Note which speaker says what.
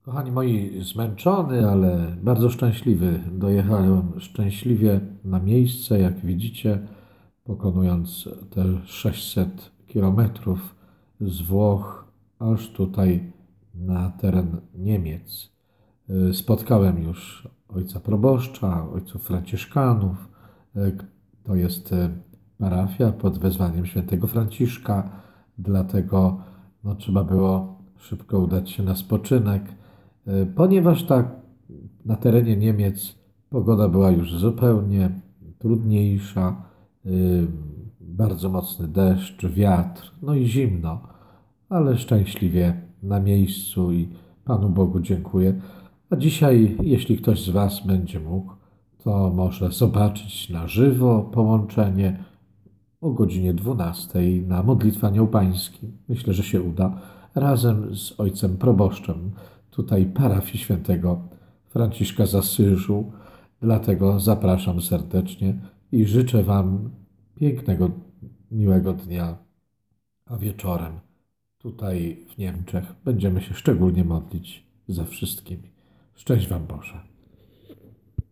Speaker 1: Kochani moi, zmęczony, ale bardzo szczęśliwy. Dojechałem szczęśliwie na miejsce, jak widzicie, pokonując te 600 kilometrów z Włoch aż tutaj na teren Niemiec. Spotkałem już ojca proboszcza, ojców franciszkanów. To jest parafia pod wezwaniem świętego Franciszka, dlatego trzeba było szybko udać się na spoczynek, ponieważ tak na terenie Niemiec pogoda była już zupełnie trudniejsza, bardzo mocny deszcz, wiatr, no i zimno, ale szczęśliwie na miejscu i Panu Bogu dziękuję. A dzisiaj, jeśli ktoś z Was będzie mógł, to może zobaczyć na żywo połączenie o godzinie 12 na modlitwie aniołpańskim. Myślę, że się uda. Razem z ojcem proboszczem tutaj parafii świętego Franciszka z Asyżu. Dlatego zapraszam serdecznie i życzę Wam pięknego, miłego dnia. A wieczorem tutaj w Niemczech będziemy się szczególnie modlić za wszystkimi. Szczęść Wam Boże.